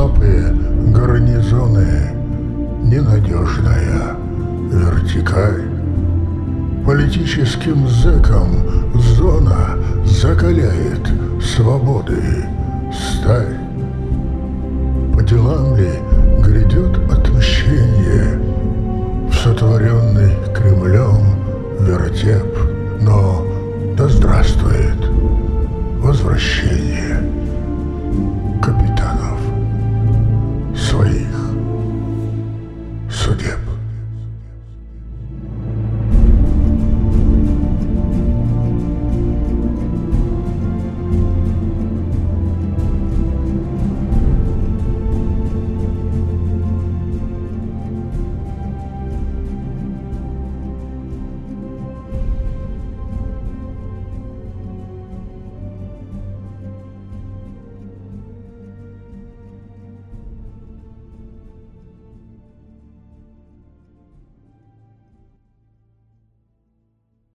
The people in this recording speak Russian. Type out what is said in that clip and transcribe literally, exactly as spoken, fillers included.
слабые гарнизоны, ненадежная вертикаль. Политическим зэкам зона закаляет свободы сталь. По делам ли грядет отмщение в сотворенный Кремлем вертеп? Но да здравствует возвращение.